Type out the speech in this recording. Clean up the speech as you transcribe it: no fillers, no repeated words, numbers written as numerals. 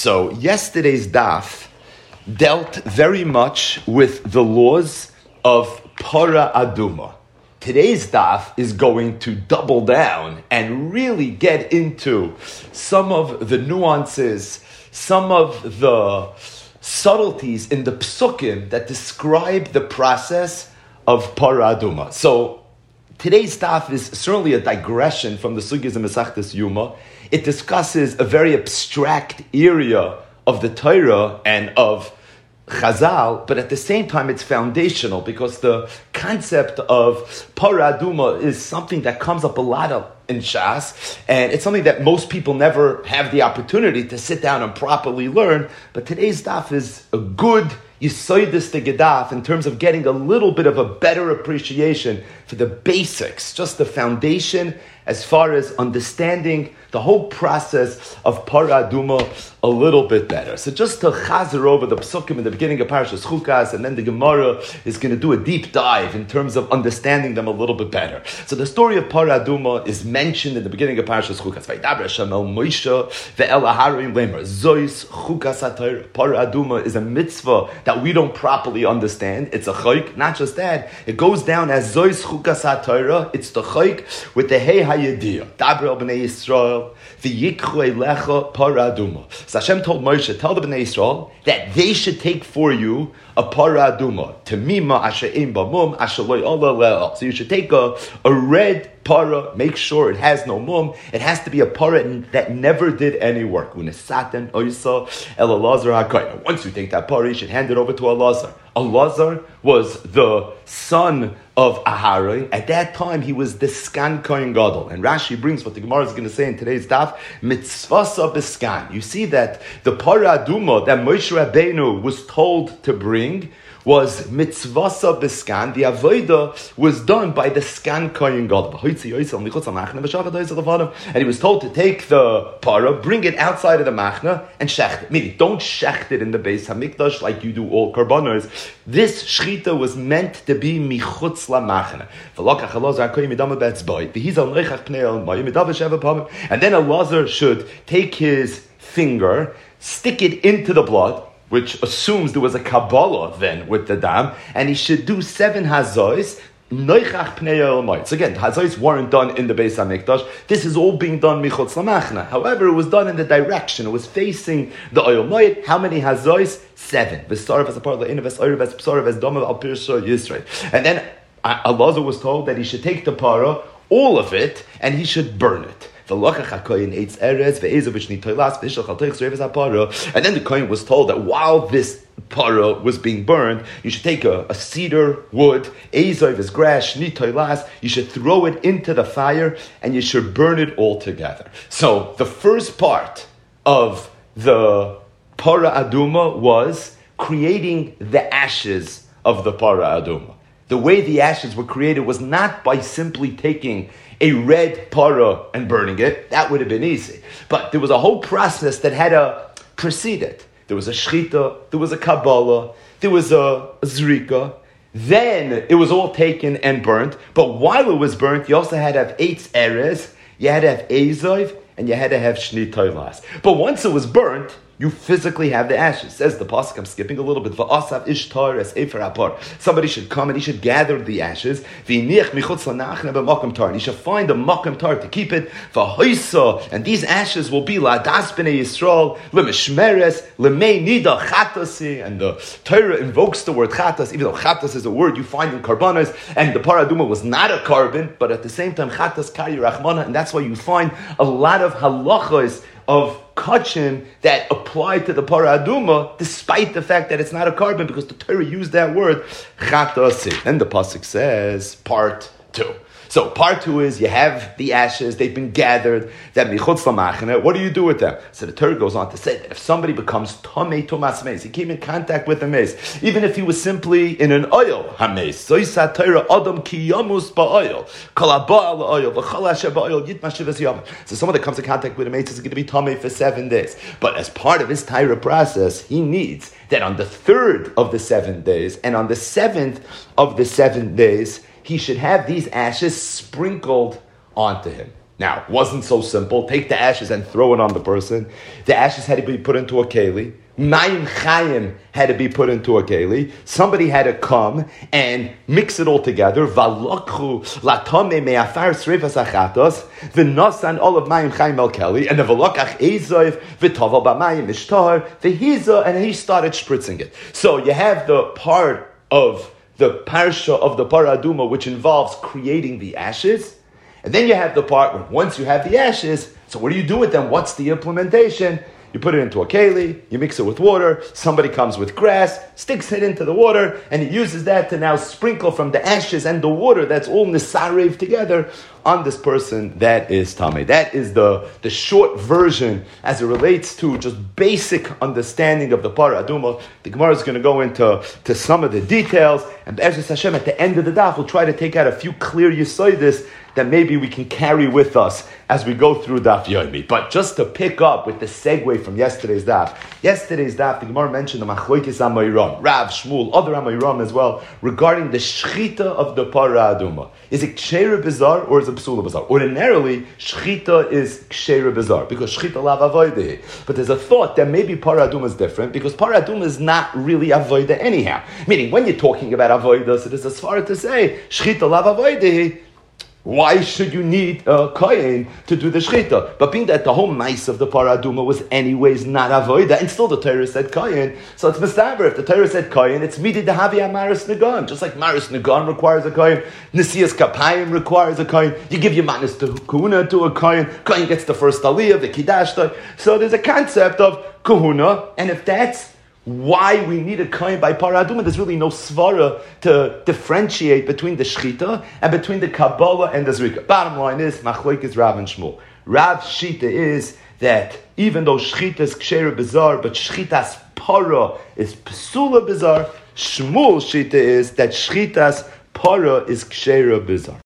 So yesterday's daf dealt very much with the laws of para aduma. Today's daf is going to double down and really get into some of the nuances, some of the subtleties in the psukim that describe the process of para aduma. So today's daf is certainly a digression from the sugyas of Masechtas Yuma. It discusses a very abstract area of the Torah and of Chazal, but at the same time it's foundational because the concept of para aduma is something that comes up a lot in Shas, and it's something that most people never have the opportunity to sit down and properly learn. But today's daf is a good yisoidus gedaf in terms of getting a little bit of a better appreciation for the basics, just the foundation as far as understanding the whole process of para aduma a little bit better. So just to chazer over the psukim in the beginning of Parashas Chukas, and then the Gemara is going to do a deep dive in terms of understanding them a little bit better. So the story of para aduma is mentioned in the beginning of Parashas Chukas. Vaydaber Hashem el Moshe ve'el Aharon lemer zois chukas haTorah. Para aduma is a mitzvah that we don't properly understand. It's a chayk. Not just that, it goes down as zois chukas haTorah. It's the chayk with the hey hayediyah. Daber el bnei Yisrael v'yikchu elecha para aduma. So Hashem told Moshe, tell the Bnei Yisrael that they should take for you a para aduma. Temima asher ein ba mum asher lo ya'ala le'el. So you should take a red para, make sure it has no mum. It has to be a para that never did any work. Once you take that para, you should hand it over to Elazar. Elazar was the son of Aharon. At that time, he was the Skan Kohen Gadol. And Rashi brings what the Gemara is going to say in today's daf, mitzvasa b'skan. You see that the para aduma that Moshe Rabbeinu was told to bring was mitzvasa b'skan. The avodah was done by the Skan Kohen Gadol. And he was told to take the para, bring it outside of the machna, and shecht it. Meaning, don't shecht it in the Beis Hamikdash like you do all karbanos. This shchita was meant to be michutz la machna. And then Elazar should take his finger, stick it into the blood, which assumes there was a Kabbalah then with the dam, and he should do 7 hazois. So again, hazois weren't done in the Beis Hamikdash. This is all being done michutz lamachna. However, it was done in the direction. It was facing the oil moed. How many hazois? 7. And then Elazar was told that he should take the para, all of it, and he should burn it. And then the Kohen was told that while this para was being burned, you should take a cedar wood, ezov is grass, nitoilas, you should throw it into the fire and you should burn it all together. So the first part of the para aduma was creating the ashes of the para aduma. The way the ashes were created was not by simply taking a red para and burning it. That would have been easy. But there was a whole process that had to precede it. There was a shchita, there was a kabbalah, there was a zrika. Then it was all taken and burnt. But while it was burnt, you also had to have 8 eres, you had to have ezov, and you had to have shni toilas. But once it was burnt, you physically have the ashes. Says the pasuk, I'm skipping a little bit. Va'asav ishtar es efer apar. Somebody should come and he should gather the ashes. V'iniach michutz lanachna b'makom tar. And he should find a makom tar to keep it. V'hoisa, and these ashes will be la'das b'nei Yisrael l'mishmeres l'mei nida chatasi. And the Torah invokes the word chatas, even though chatas is a word you find in karbanos, and the paraduma was not a carbon, but at the same time chatas kari rachmana, and that's why you find a lot of halachos of kachim that apply to the para aduma, despite the fact that it's not a carbon, because the Torah used that word chatasi. And the pasuk says part 2. So part 2 is you have the ashes, they've been gathered, that michutz lamachna. What do you do with them? So the Torah goes on to say that if somebody becomes tamei tumas meis, he came in contact with the meis, even if he was simply in an oil hameis. So yisat Torah adam ki yamus ba'oil, kol haba la'oil, v'chol asher ba'oil yitmashiv es yom. So someone that comes in contact with a meis is going to be tamei for 7 days. But as part of his Torah process, he needs that on the 3rd of the 7 days and on the 7th of the 7 days, he should have these ashes sprinkled onto him. Now, it wasn't so simple. Take the ashes and throw it on the person. The ashes had to be put into a keli. Mayim chayim had to be put into a keli. Somebody had to come and mix it all together. Valokhu latame me'afar srefas achatos v'nosan olav mayim chayim el keli, and the velokach ezoiv v'toval b'mayim ishtar v'hiza, and he started spritzing it. So you have the part of the parsha of the Parah Aduma which involves creating the ashes, and then you have the part where once you have the ashes, so what do you do with them? What's the implementation? You put it into a keli, you mix it with water, somebody comes with grass, sticks it into the water, and he uses that to now sprinkle from the ashes and the water that's all nisarev together on this person that is tamei. That is the short version as it relates to just basic understanding of the Parah Aduma. The Gemara is going to go into some of the details, and Be'ezus Hashem at the end of the daf we'll try to take out a few clear yisoidis that maybe we can carry with us as we go through Daf Yomi. But just to pick up with the segue from yesterday's daf, the Gemara mentioned the Machlokes Amoiram, Rav, Shmuel, other Amoiram as well, regarding the Shechita of the Parah Aduma. Is it Ksheira Bizar or is it Psula Bizar? Ordinarily, Shechita is Ksheira Bizar, because Shechita lav avodah. But there's a thought that maybe Parah Aduma is different, because Parah Aduma is not really avodah anyhow. Meaning, when you're talking about avodah, so there's a svara to say, Shechita lav avodah, why should you need a kohen to do the shechita? But being that the whole mice of the Parah Aduma was anyways not avoida, and still the Torah said kohen, so it's mistaber. If the Torah said kohen, it's midi dehavi amaris negan. Just like maris negan requires a kohen, nesias kapayim requires a kohen. You give your manis to kahuna to a kohen. Kohen gets the first aliyah, the kiddush. So there's a concept of kahuna, and if that's why we need a kohen by Parah Aduma, there's really no svara to differentiate between the shechita and between the Kabbalah and the Zrika. Bottom line is, Machlokes Rav and Shmuel. Rav's shita is that even though shechita is ksheira bizarre, but shechitas para is psula bizarre, Shmuel's shita is that shechitas para is ksheira bizarre.